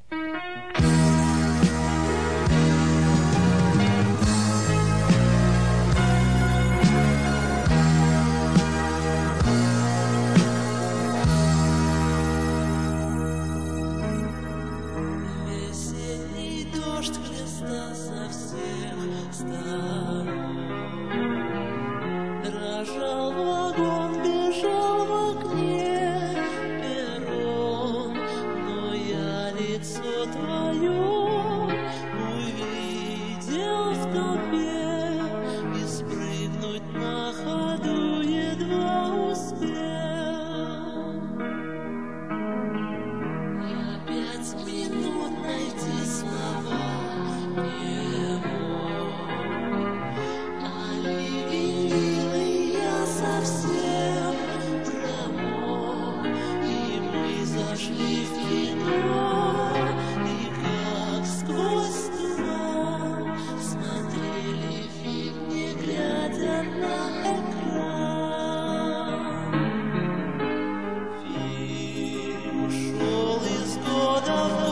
Весенний дождь хлеста со всех сторон. Дрожал вагон, бежал в окне перрон, но я лицо твое увидел в толпе и спрыгнуть на ходу едва успел. Я 5 минут найти слова не мог, а ливень я совсем промок, и мы зашли в кино, и как сквозь туман смотрели фильм, не глядя на экран. Фильм шел из года в